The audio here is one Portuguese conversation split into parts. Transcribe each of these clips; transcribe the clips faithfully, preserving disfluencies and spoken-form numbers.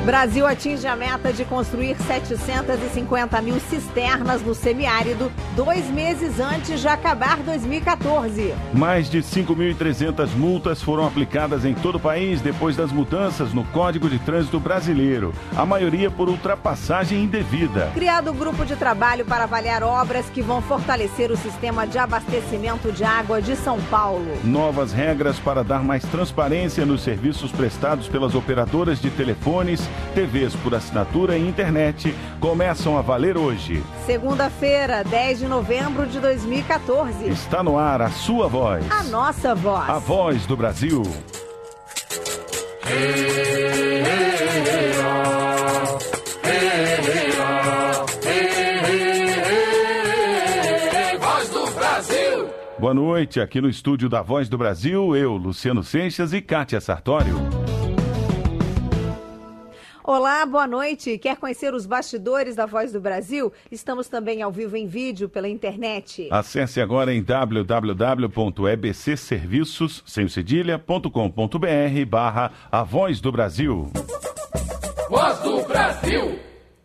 Brasil atinge a meta de construir setecentas e cinquenta mil cisternas no semiárido, dois meses antes de acabar dois mil e quatorze. Mais de cinco mil e trezentas multas foram aplicadas em todo o país depois das mudanças no Código de Trânsito Brasileiro, a maioria por ultrapassagem indevida. Criado um grupo de trabalho para avaliar obras que vão fortalecer o sistema de abastecimento de água de São Paulo. Novas regras para dar mais transparência nos serviços prestados pelas operadoras de telefones, T Vs por assinatura e internet começam a valer hoje. Segunda-feira, dez de novembro de dois mil e quatorze. Está no ar a sua voz. A nossa voz. A voz do Brasil. Hey, hey, hey, oh. Hey, hey, oh. Hey, hey, hey, voz do Brasil. Boa noite, aqui no estúdio da Voz do Brasil, eu, Luciano Seixas e Kátia Sartório. Olá, boa noite. Quer conhecer os bastidores da Voz do Brasil? Estamos também ao vivo em vídeo pela internet. Acesse agora em w w w ponto e b c serviços sem cedilha ponto com ponto b r barra A Voz do Brasil. Voz do Brasil.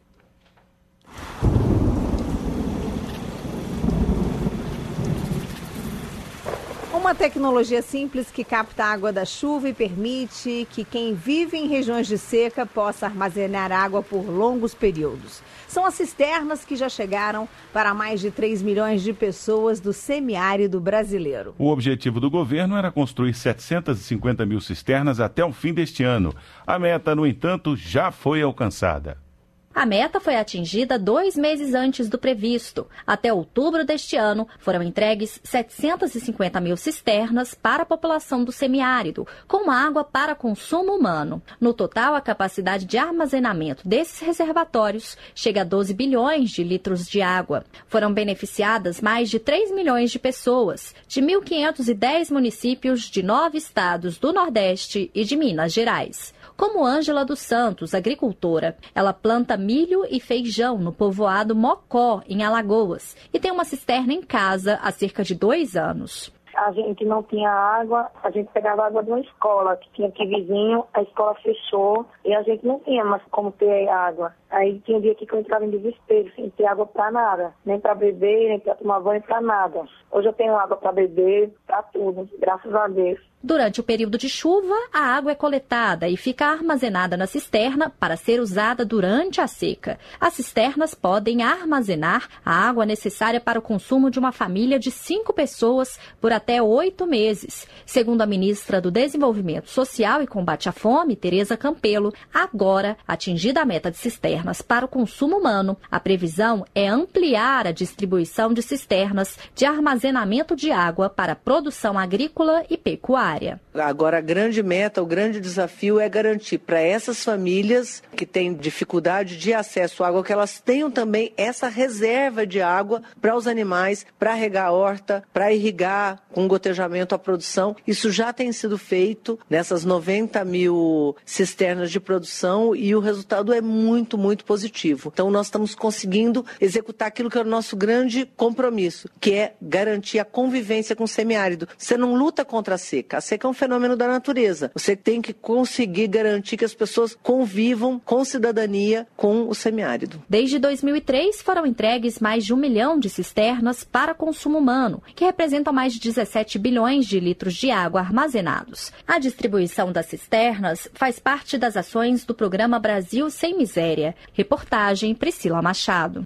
Uma tecnologia simples que capta a água da chuva e permite que quem vive em regiões de seca possa armazenar água por longos períodos. São as cisternas que já chegaram para mais de três milhões de pessoas do semiárido brasileiro. O objetivo do governo era construir setecentas e cinquenta mil cisternas até o fim deste ano. A meta, no entanto, já foi alcançada. A meta foi atingida dois meses antes do previsto. Até outubro deste ano, foram entregues setecentas e cinquenta mil cisternas para a população do semiárido, com água para consumo humano. No total, a capacidade de armazenamento desses reservatórios chega a doze bilhões de litros de água. Foram beneficiadas mais de três milhões de pessoas, de mil quinhentos e dez municípios de nove estados do Nordeste e de Minas Gerais. Como Ângela dos Santos, agricultora, ela planta milho e feijão no povoado Mocó, em Alagoas, e tem uma cisterna em casa há cerca de dois anos. A gente não tinha água, a gente pegava água de uma escola que tinha aqui vizinho, a escola fechou e a gente não tinha mais como ter água. Aí tinha um dia que eu entrava em desespero, sem ter água para nada, nem para beber, nem para tomar banho, para nada. Hoje eu tenho água para beber, para tudo, graças a Deus. Durante o período de chuva, a água é coletada e fica armazenada na cisterna para ser usada durante a seca. As cisternas podem armazenar a água necessária para o consumo de uma família de cinco pessoas por até oito meses. Segundo a ministra do Desenvolvimento Social e Combate à Fome, Tereza Campelo, agora, atingida a meta de cisternas para o consumo humano, a previsão é ampliar a distribuição de cisternas de armazenamento de água para a produção agrícola e pecuária. Agora, a grande meta, o grande desafio é garantir para essas famílias que têm dificuldade de acesso à água, que elas tenham também essa reserva de água para os animais, para regar a horta, para irrigar com gotejamento a produção. Isso já tem sido feito nessas noventa mil cisternas de produção e o resultado é muito, muito positivo. Então, nós estamos conseguindo executar aquilo que é o nosso grande compromisso, que é garantir a convivência com o semiárido. Você não luta contra a seca. A seca é um fenômeno da natureza. Você tem que conseguir garantir que as pessoas convivam com cidadania com o semiárido. Desde dois mil e três foram entregues mais de um milhão de cisternas para consumo humano, que representam mais de dezessete bilhões de litros de água armazenados. A distribuição das cisternas faz parte das ações do programa Brasil Sem Miséria. Reportagem Priscila Machado.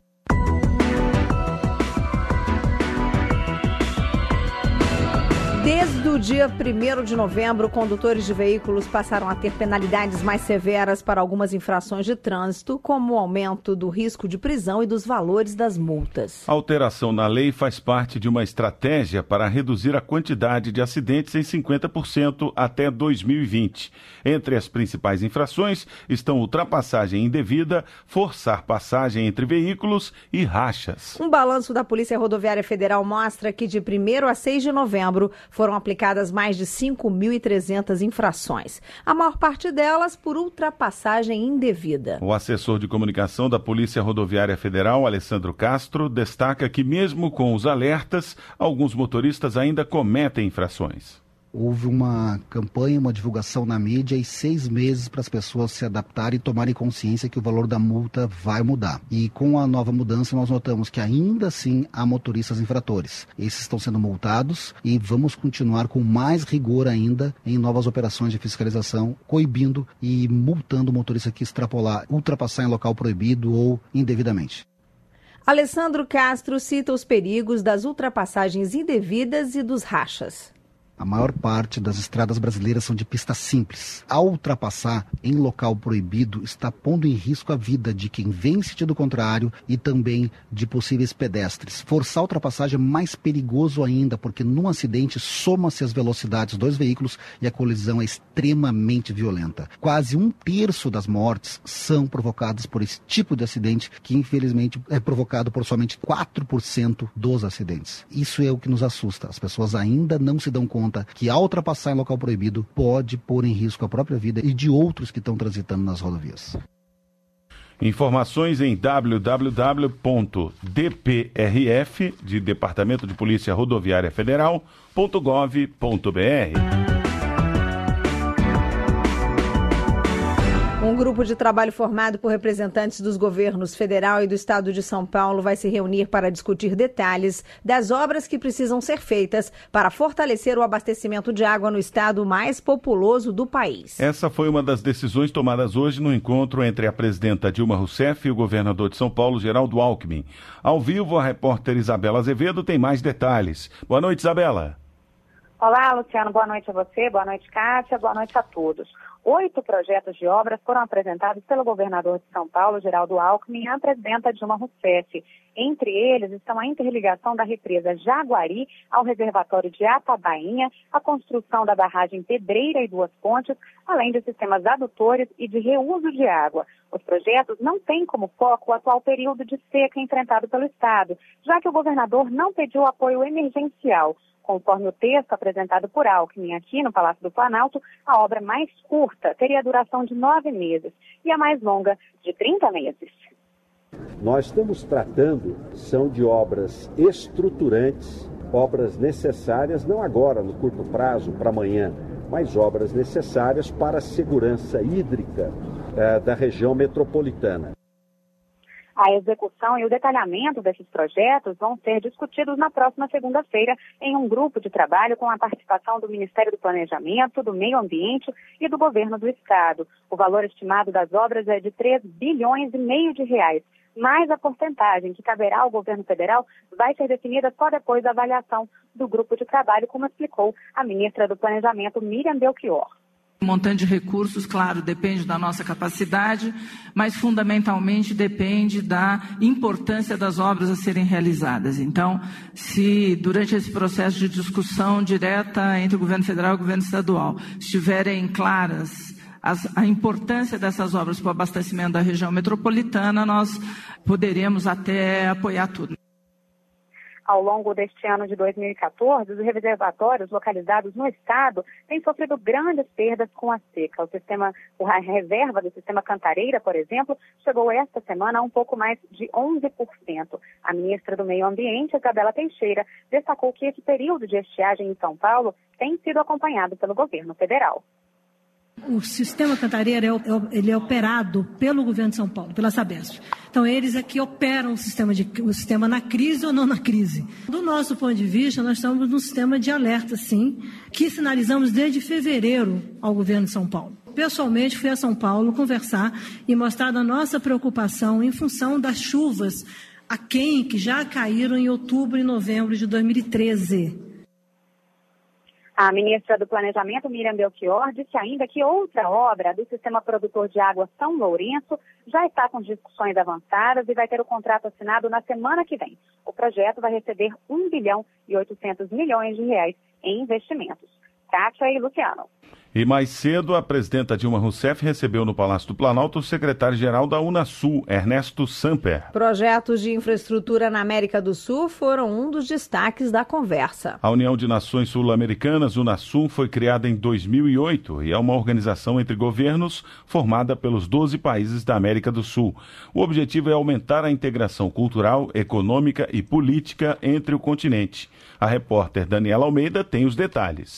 Desde o dia primeiro de novembro, condutores de veículos passaram a ter penalidades mais severas para algumas infrações de trânsito, como o aumento do risco de prisão e dos valores das multas. A alteração na lei faz parte de uma estratégia para reduzir a quantidade de acidentes em cinquenta por cento até dois mil e vinte. Entre as principais infrações estão ultrapassagem indevida, forçar passagem entre veículos e rachas. Um balanço da Polícia Rodoviária Federal mostra que de primeiro a seis de novembro foram aplicadas mais de cinco mil e trezentas infrações, a maior parte delas por ultrapassagem indevida. O assessor de comunicação da Polícia Rodoviária Federal, Alessandro Castro, destaca que mesmo com os alertas, alguns motoristas ainda cometem infrações. houve uma campanha, uma divulgação na mídia e seis meses para as pessoas se adaptarem e tomarem consciência que o valor da multa vai mudar. E com a nova mudança nós notamos que ainda assim há motoristas infratores. Esses estão sendo multados e vamos continuar com mais rigor ainda em novas operações de fiscalização, coibindo e multando o motorista que extrapolar, ultrapassar em local proibido ou indevidamente. Alessandro Castro cita os perigos das ultrapassagens indevidas e dos rachas. A maior parte das estradas brasileiras são de pista simples. Ao ultrapassar em local proibido, está pondo em risco a vida de quem vem em sentido contrário e também de possíveis pedestres. Forçar a ultrapassagem é mais perigoso ainda, porque num acidente soma-se as velocidades dos veículos e a colisão é extremamente violenta. Quase um terço das mortes são provocadas por esse tipo de acidente, que infelizmente é provocado por somente quatro por cento dos acidentes. Isso é o que nos assusta. As pessoas ainda não se dão conta que ao ultrapassar em local proibido pode pôr em risco a própria vida e de outros que estão transitando nas rodovias. Informações em w w w ponto d p r f, de Departamento de Polícia Rodoviária Federal, ponto gov ponto b r. Um grupo de trabalho formado por representantes dos governos federal e do estado de São Paulo vai se reunir para discutir detalhes das obras que precisam ser feitas para fortalecer o abastecimento de água no estado mais populoso do país. Essa foi uma das decisões tomadas hoje no encontro entre a presidenta Dilma Rousseff e o governador de São Paulo, Geraldo Alckmin. Ao vivo, a repórter Isabela Azevedo tem mais detalhes. Boa noite, Isabela. Olá, Luciano. Boa noite a você, boa noite, Cássia, boa noite a todos. Oito projetos de obras foram apresentados pelo governador de São Paulo, Geraldo Alckmin, e a presidenta Dilma Rousseff. Entre eles estão a interligação da represa Jaguari ao reservatório de Atabainha, a construção da barragem Pedreira e Duas Pontes, além de sistemas adutores e de reuso de água. Os projetos não têm como foco o atual período de seca enfrentado pelo Estado, já que o governador não pediu apoio emergencial. Conforme o texto apresentado por Alckmin aqui no Palácio do Planalto, a obra mais curta teria duração de nove meses e a mais longa de trinta meses. Nós estamos tratando, são de obras estruturantes, obras necessárias, não agora, no curto prazo, para amanhã, mas obras necessárias para a segurança hídrica eh, da região metropolitana. A execução e o detalhamento desses projetos vão ser discutidos na próxima segunda-feira em um grupo de trabalho com a participação do Ministério do Planejamento, do Meio Ambiente e do Governo do Estado. O valor estimado das obras é de três bilhões e meio de reais, mas a porcentagem que caberá ao governo federal vai ser definida só depois da avaliação do grupo de trabalho, como explicou a ministra do Planejamento, Miriam Belchior. O montante de recursos, claro, depende da nossa capacidade, mas fundamentalmente depende da importância das obras a serem realizadas. Então, se durante esse processo de discussão direta entre o governo federal e o governo estadual estiverem claras as, a importância dessas obras para o abastecimento da região metropolitana, nós poderemos até apoiar tudo. Ao longo deste ano de dois mil e quatorze, os reservatórios localizados no estado têm sofrido grandes perdas com a seca. O sistema, a reserva do sistema Cantareira, por exemplo, chegou esta semana a um pouco mais de onze por cento. A ministra do Meio Ambiente, Isabela Teixeira, destacou que esse período de estiagem em São Paulo tem sido acompanhado pelo governo federal. O sistema Cantareira é, ele é operado pelo governo de São Paulo, pela Sabesp. Então, eles é que operam o sistema, de, o sistema na crise ou não na crise. Do nosso ponto de vista, nós estamos num sistema de alerta, sim, que sinalizamos desde fevereiro ao governo de São Paulo. Pessoalmente, fui a São Paulo conversar e mostrar a nossa preocupação em função das chuvas aquém que já caíram em outubro e novembro de dois mil e treze. A ministra do Planejamento, Miriam Belchior, disse ainda que outra obra do Sistema Produtor de Água São Lourenço já está com discussões avançadas e vai ter o contrato assinado na semana que vem. O projeto vai receber um bilhão e oitocentos milhões de reais em investimentos. Kátia e Luciano. E mais cedo, a presidenta Dilma Rousseff recebeu no Palácio do Planalto o secretário-geral da Unasul, Ernesto Samper. Projetos de infraestrutura na América do Sul foram um dos destaques da conversa. A União de Nações Sul-Americanas, Unasul, foi criada em dois mil e oito e é uma organização entre governos formada pelos doze países da América do Sul. O objetivo é aumentar a integração cultural, econômica e política entre o continente. A repórter Daniela Almeida tem os detalhes.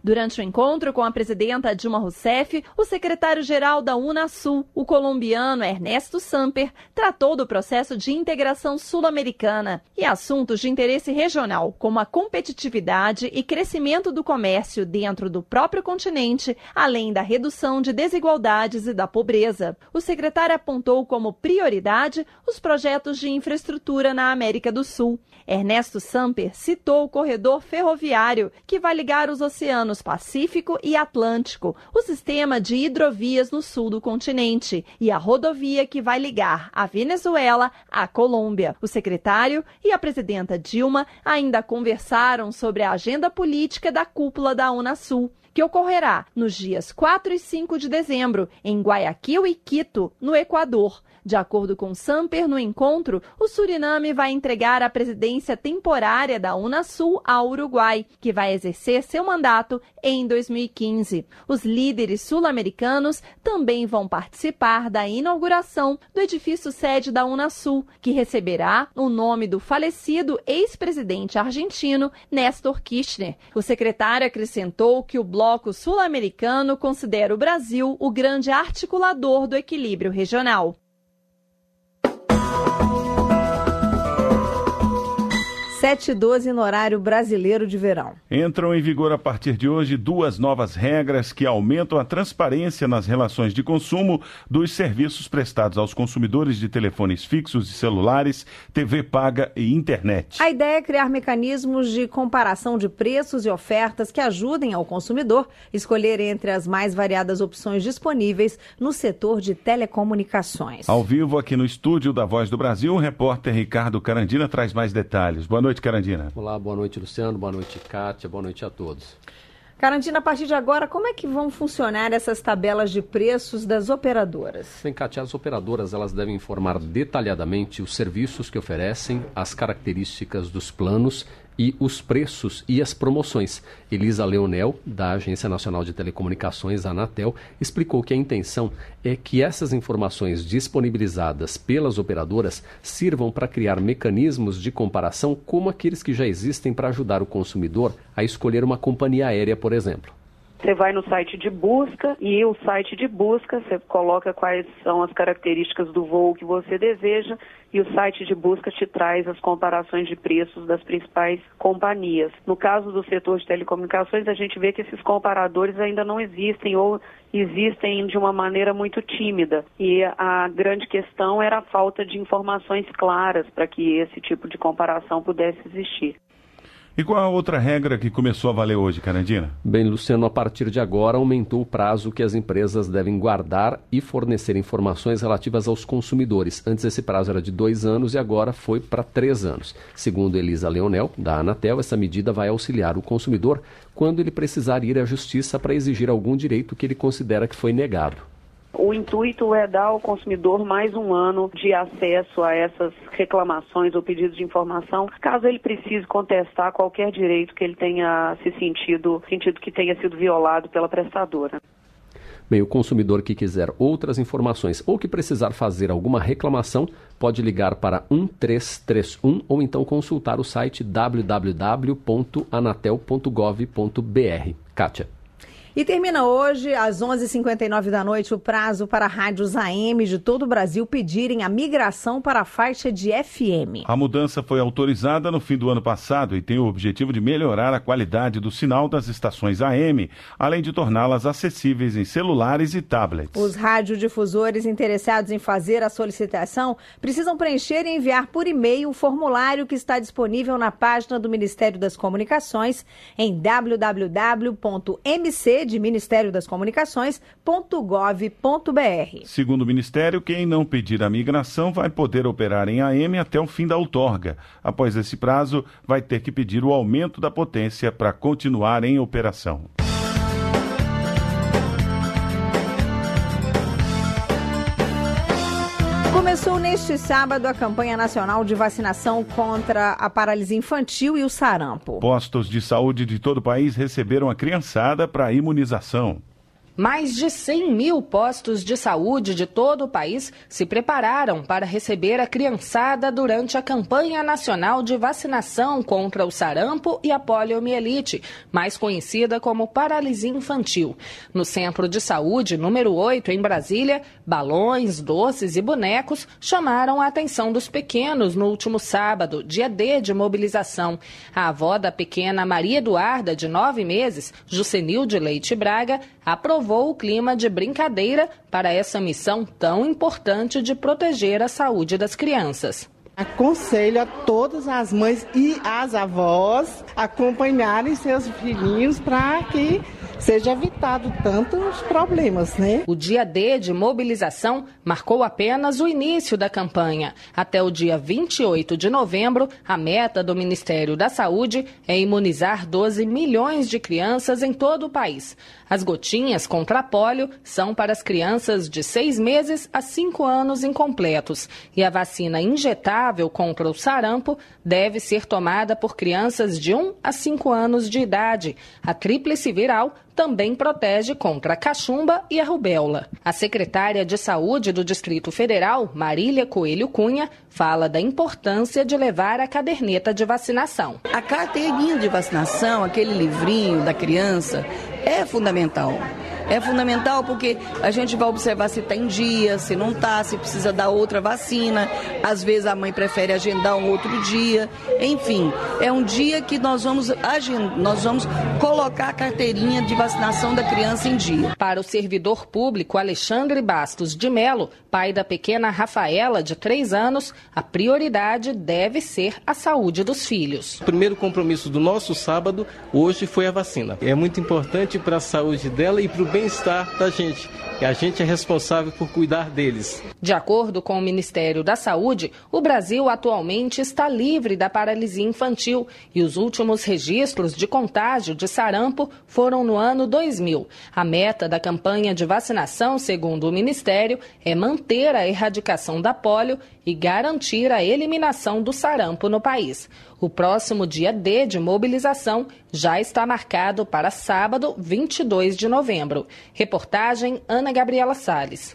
Durante o encontro com a presidenta Dilma Rousseff, o secretário-geral da Unasul, o colombiano Ernesto Samper, tratou do processo de integração sul-americana e assuntos de interesse regional, como a competitividade e crescimento do comércio dentro do próprio continente, além da redução de desigualdades e da pobreza. O secretário apontou como prioridade os projetos de infraestrutura na América do Sul. Ernesto Samper citou o corredor ferroviário, que vai ligar os oceanos Pacífico e Atlântico, o sistema de hidrovias no sul do continente e a rodovia que vai ligar a Venezuela à Colômbia. O secretário e a presidenta Dilma ainda conversaram sobre a agenda política da cúpula da Unasul, que ocorrerá nos dias quatro e cinco de dezembro, em Guayaquil e Quito, no Equador. De acordo com Samper, no encontro, o Suriname vai entregar a presidência temporária da Unasul ao Uruguai, que vai exercer seu mandato em dois mil e quinze. Os líderes sul-americanos também vão participar da inauguração do edifício sede da Unasul, que receberá o nome do falecido ex-presidente argentino Néstor Kirchner. O secretário acrescentou que o bloco sul-americano considera o Brasil o grande articulador do equilíbrio regional. sete e doze no horário brasileiro de verão. Entram em vigor a partir de hoje duas novas regras que aumentam a transparência nas relações de consumo dos serviços prestados aos consumidores de telefones fixos e celulares, T V paga e internet. A ideia é criar mecanismos de comparação de preços e ofertas que ajudem ao consumidor escolher entre as mais variadas opções disponíveis no setor de telecomunicações. Ao vivo aqui no estúdio da Voz do Brasil, o repórter Ricardo Carandina traz mais detalhes. Boa noite. Boa noite, Carandina. Olá, boa noite, Luciano, boa noite, Kátia, boa noite a todos. Carandina, a partir de agora, como é que vão funcionar essas tabelas de preços das operadoras? Bem, Kátia, as operadoras elas devem informar detalhadamente os serviços que oferecem, as características dos planos e os preços e as promoções. Elisa Leonel, da Agência Nacional de Telecomunicações, a Anatel, explicou que a intenção é que essas informações disponibilizadas pelas operadoras sirvam para criar mecanismos de comparação como aqueles que já existem para ajudar o consumidor a escolher uma companhia aérea, por exemplo. Você vai no site de busca e o site de busca, você coloca quais são as características do voo que você deseja e o site de busca te traz as comparações de preços das principais companhias. No caso do setor de telecomunicações, a gente vê que esses comparadores ainda não existem ou existem de uma maneira muito tímida. E a grande questão era a falta de informações claras para que esse tipo de comparação pudesse existir. E qual a outra regra que começou a valer hoje, Carandina? Bem, Luciano, a partir de agora aumentou o prazo que as empresas devem guardar e fornecer informações relativas aos consumidores. Antes esse prazo era de dois anos e agora foi para três anos. Segundo Elisa Leonel, da Anatel, essa medida vai auxiliar o consumidor quando ele precisar ir à justiça para exigir algum direito que ele considera que foi negado. O intuito é dar ao consumidor mais um ano de acesso a essas reclamações ou pedidos de informação, caso ele precise contestar qualquer direito que ele tenha se sentido, sentido que tenha sido violado pela prestadora. Bem, o consumidor que quiser outras informações ou que precisar fazer alguma reclamação, pode ligar para um três três um ou então consultar o site w w w ponto anatel ponto gov ponto b r. Kátia. E termina hoje, às onze e cinquenta e nove da noite, o prazo para rádios A M de todo o Brasil pedirem a migração para a faixa de F M. A mudança foi autorizada no fim do ano passado e tem o objetivo de melhorar a qualidade do sinal das estações A M, além de torná-las acessíveis em celulares e tablets. Os radiodifusores interessados em fazer a solicitação precisam preencher e enviar por e-mail o formulário que está disponível na página do Ministério das Comunicações em w w w ponto m c de Ministério das Comunicações ponto gov ponto b r. Segundo o Ministério, quem não pedir a migração vai poder operar em A M até o fim da outorga. Após esse prazo, vai ter que pedir o aumento da potência para continuar em operação. Começou neste sábado a campanha nacional de vacinação contra a paralisia infantil e o sarampo. Postos de saúde de todo o país receberam a criançada para a imunização. Mais de cem mil postos de saúde de todo o país se prepararam para receber a criançada durante a campanha nacional de vacinação contra o sarampo e a poliomielite, mais conhecida como paralisia infantil. No Centro de Saúde número oito, em Brasília, balões, doces e bonecos chamaram a atenção dos pequenos no último sábado, dia D de mobilização. A avó da pequena Maria Eduarda, de nove meses, Jucenilde Leite Braga, aprovou o clima de brincadeira para essa missão tão importante de proteger a saúde das crianças. Aconselho a todas as mães e as avós acompanharem seus filhinhos para que seja evitado tantos problemas, né? O dia D de mobilização marcou apenas o início da campanha. Até o dia vinte e oito de novembro, a meta do Ministério da Saúde é imunizar doze milhões de crianças em todo o país. As gotinhas contra a pólio são para as crianças de seis meses a cinco anos incompletos. E a vacina injetável contra o sarampo deve ser tomada por crianças de um a cinco anos de idade. A tríplice viral também protege contra a cachumba e a rubéola. A secretária de Saúde do Distrito Federal, Marília Coelho Cunha, fala da importância de levar a caderneta de vacinação. A carteirinha de vacinação, aquele livrinho da criança, é fundamental. É fundamental porque a gente vai observar se está em dia, se não está, se precisa dar outra vacina. Às vezes a mãe prefere agendar um outro dia. Enfim, é um dia que nós vamos, agend... nós vamos colocar a carteirinha de vacinação da criança em dia. Para o servidor público Alexandre Bastos de Melo, pai da pequena Rafaela, de três anos, a prioridade deve ser a saúde dos filhos. O primeiro compromisso do nosso sábado, hoje, foi a vacina. É muito importante para a saúde dela e para o bem-estar da gente. E a gente é responsável por cuidar deles. De acordo com o Ministério da Saúde, o Brasil atualmente está livre da paralisia infantil e os últimos registros de contágio de sarampo foram no ano dois mil. A meta da campanha de vacinação, segundo o Ministério, é manter a erradicação da pólio e garantir a eliminação do sarampo no país. O próximo dia D de mobilização já está marcado para sábado, vinte e dois de novembro. Reportagem Ana Gabriela Salles.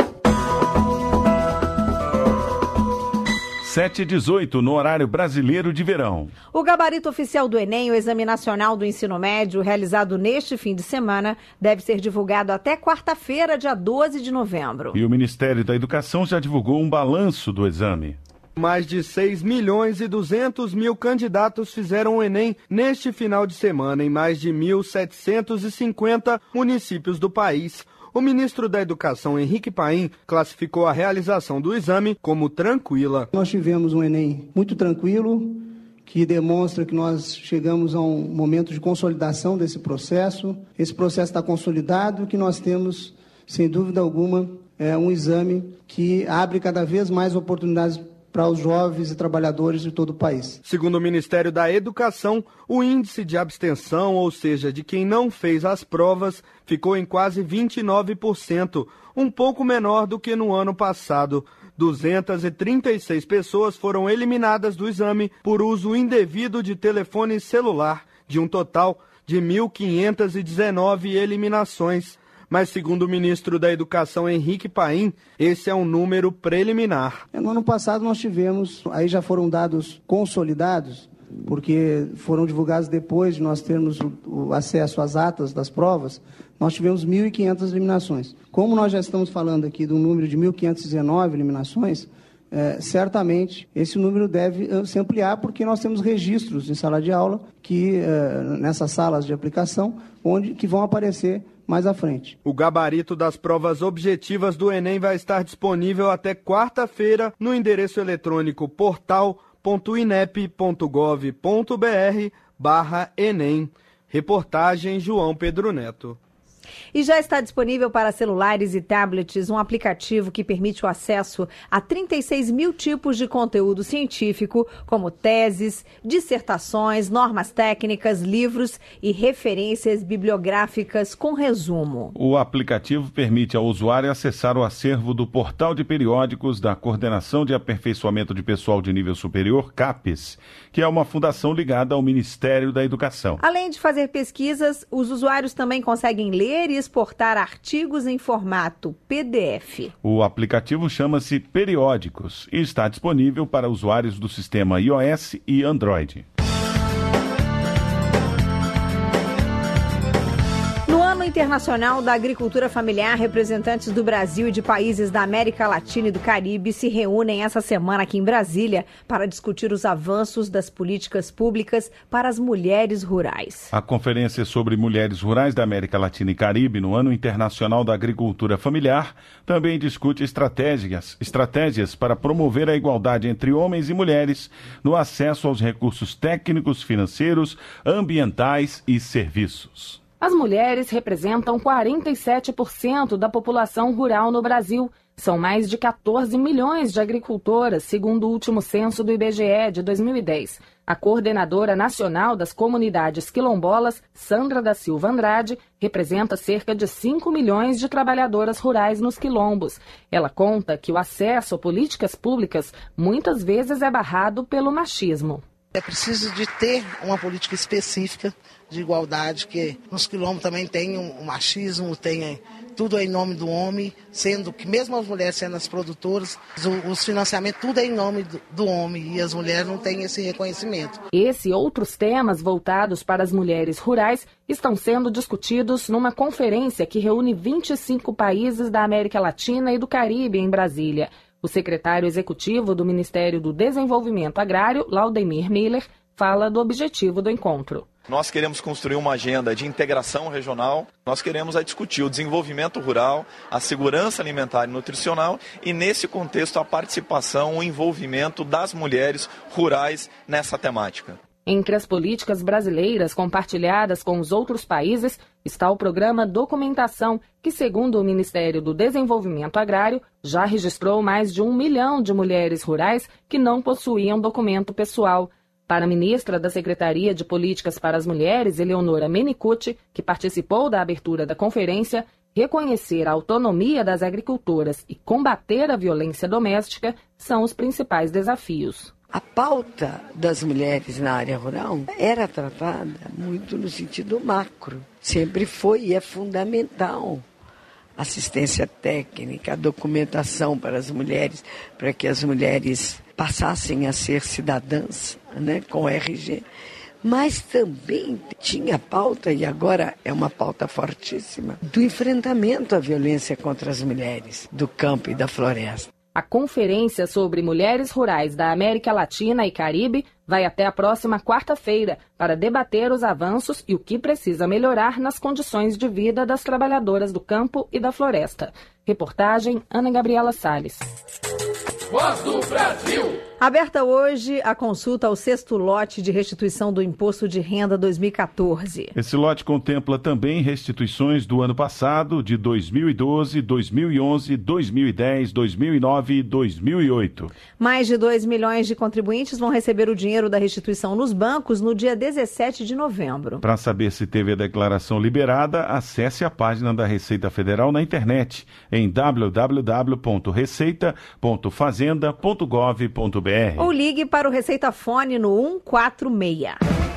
sete e dezoito no horário brasileiro de verão. O gabarito oficial do Enem, o Exame Nacional do Ensino Médio, realizado neste fim de semana, deve ser divulgado até quarta-feira, dia doze de novembro. E o Ministério da Educação já divulgou um balanço do exame. Mais de seis milhões e duzentos mil candidatos fizeram o Enem neste final de semana em mais de mil setecentos e cinquenta municípios do país. O ministro da Educação, Henrique Paim, classificou a realização do exame como tranquila. Nós tivemos um Enem muito tranquilo, que demonstra que nós chegamos a um momento de consolidação desse processo. Esse processo está consolidado, que nós temos, sem dúvida alguma, é um exame que abre cada vez mais oportunidades para os jovens e trabalhadores de todo o país. Segundo o Ministério da Educação, o índice de abstenção, ou seja, de quem não fez as provas, ficou em quase vinte e nove por cento, um pouco menor do que no ano passado. duzentas e trinta e seis pessoas foram eliminadas do exame por uso indevido de telefone celular, de um total de mil quinhentas e dezenove eliminações. Mas, segundo o ministro da Educação, Henrique Paim, esse é um número preliminar. No ano passado nós tivemos, aí já foram dados consolidados, porque foram divulgados depois de nós termos o, o acesso às atas das provas, nós tivemos mil e quinhentas eliminações. Como nós já estamos falando aqui de um número de mil quinhentas e dezenove eliminações, é, certamente esse número deve se ampliar, porque nós temos registros em sala de aula, que, é, nessas salas de aplicação, onde, que vão aparecer mais à frente. O gabarito das provas objetivas do Enem vai estar disponível até quarta-feira no endereço eletrônico portal ponto inep ponto gov ponto br barra Enem. Reportagem João Pedro Neto. E já está disponível para celulares e tablets um aplicativo que permite o acesso a trinta e seis mil tipos de conteúdo científico, como teses, dissertações, normas técnicas, livros e referências bibliográficas com resumo. O aplicativo permite ao usuário acessar o acervo do Portal de Periódicos da Coordenação de Aperfeiçoamento de Pessoal de Nível Superior, CAPES, que é uma fundação ligada ao Ministério da Educação. Além de fazer pesquisas, os usuários também conseguem ler ler e exportar artigos em formato P D F. O aplicativo chama-se Periódicos e está disponível para usuários do sistema iOS e Android. No Internacional da Agricultura Familiar, representantes do Brasil e de países da América Latina e do Caribe se reúnem essa semana aqui em Brasília para discutir os avanços das políticas públicas para as mulheres rurais. A Conferência sobre Mulheres Rurais da América Latina e Caribe no Ano Internacional da Agricultura Familiar também discute estratégias, estratégias para promover a igualdade entre homens e mulheres no acesso aos recursos técnicos, financeiros, ambientais e serviços. As mulheres representam quarenta e sete por cento da população rural no Brasil. São mais de quatorze milhões de agricultoras, segundo o último censo do I B G E de dois mil e dez. A coordenadora nacional das comunidades quilombolas, Sandra da Silva Andrade, representa cerca de cinco milhões de trabalhadoras rurais nos quilombos. Ela conta que o acesso a políticas públicas muitas vezes é barrado pelo machismo. É preciso de ter uma política específica de igualdade, que nos quilombos também tem o machismo, tem tudo é em nome do homem, sendo que mesmo as mulheres sendo as produtoras, os financiamentos, tudo é em nome do, do homem, e as mulheres não têm esse reconhecimento. Esse e outros temas voltados para as mulheres rurais estão sendo discutidos numa conferência que reúne vinte e cinco países da América Latina e do Caribe em Brasília. O secretário executivo do Ministério do Desenvolvimento Agrário, Laudemir Miller, fala do objetivo do encontro. Nós queremos construir uma agenda de integração regional, nós queremos discutir o desenvolvimento rural, a segurança alimentar e nutricional e, nesse contexto, a participação, o envolvimento das mulheres rurais nessa temática. Entre as políticas brasileiras compartilhadas com os outros países está o programa Documentação, que, segundo o Ministério do Desenvolvimento Agrário, já registrou mais de um milhão de mulheres rurais que não possuíam documento pessoal. Para a ministra da Secretaria de Políticas para as Mulheres, Eleonora Menicucci, que participou da abertura da conferência, reconhecer a autonomia das agricultoras e combater a violência doméstica são os principais desafios. A pauta das mulheres na área rural era tratada muito no sentido macro. Sempre foi e é fundamental. Assistência técnica, documentação para as mulheres, para que as mulheres passassem a ser cidadãs, né, com R G. Mas também tinha pauta, e agora é uma pauta fortíssima, do enfrentamento à violência contra as mulheres do campo e da floresta. A Conferência sobre Mulheres Rurais da América Latina e Caribe vai até a próxima quarta-feira para debater os avanços e o que precisa melhorar nas condições de vida das trabalhadoras do campo e da floresta. Reportagem Ana Gabriela Salles. Voz do Brasil. Aberta hoje a consulta ao sexto lote de restituição do Imposto de Renda dois mil e quatorze. Esse lote contempla também restituições do ano passado, de dois mil e doze, dois mil e onze, dois mil e dez, dois mil e nove e dois mil e oito. Mais de dois milhões de contribuintes vão receber o dinheiro da restituição nos bancos no dia dezessete de novembro. Para saber se teve a declaração liberada, acesse a página da Receita Federal na internet em w w w ponto receita ponto fazenda ponto gov ponto b r. Ou ligue para o Receita Fone no um quatro seis.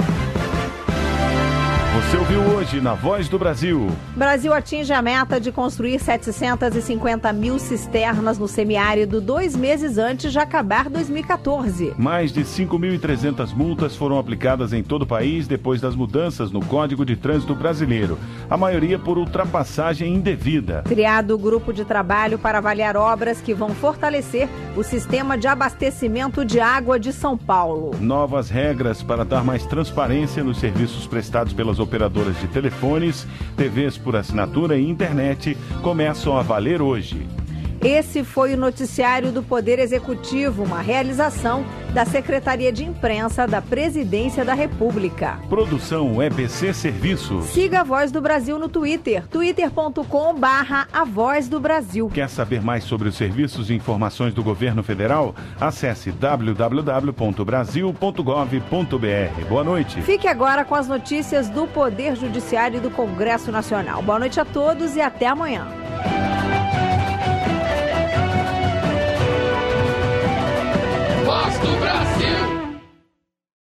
Você ouviu hoje na Voz do Brasil. Brasil atinge a meta de construir setecentas e cinquenta mil cisternas no semiárido dois meses antes de acabar dois mil e quatorze. Mais de cinco mil e trezentas multas foram aplicadas em todo o país depois das mudanças no Código de Trânsito Brasileiro, a maioria por ultrapassagem indevida. Criado o grupo de trabalho para avaliar obras que vão fortalecer o sistema de abastecimento de água de São Paulo. Novas regras para dar mais transparência nos serviços prestados pelas operadoras de telefones, T Vs por assinatura e internet começam a valer hoje. Esse foi o noticiário do Poder Executivo, uma realização da Secretaria de Imprensa da Presidência da República. Produção E B C Serviços. Siga a Voz do Brasil no Twitter, twitter ponto com barra a Voz do Brasil. Quer saber mais sobre os serviços e informações do governo federal? Acesse w w w ponto brasil ponto gov ponto b r. Boa noite. Fique agora com as notícias do Poder Judiciário e do Congresso Nacional. Boa noite a todos e até amanhã.